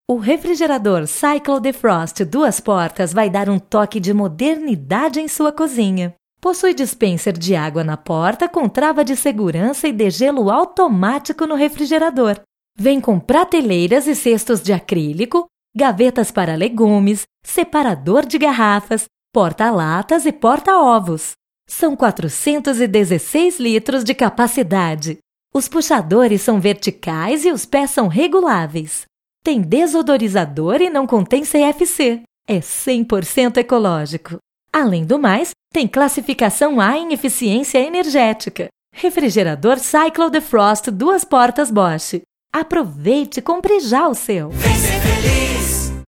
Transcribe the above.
O refrigerador Cyclo Defrost 2 portas vai dar um toque de modernidade em sua cozinha. Possui dispenser de água na porta com trava de segurança e degelo automático no refrigerador. Vem com prateleiras e cestos de acrílico, gavetas para legumes, separador de garrafas, porta-latas e porta-ovos. São 416 litros de capacidade. Os puxadores são verticais e os pés são reguláveis. Tem desodorizador e não contém CFC. É 100% ecológico. Além do mais, tem classificação A em eficiência energética. Refrigerador Cyclo Defrost 2 portas Bosch. Aproveite e compre já o seu. Vem ser feliz!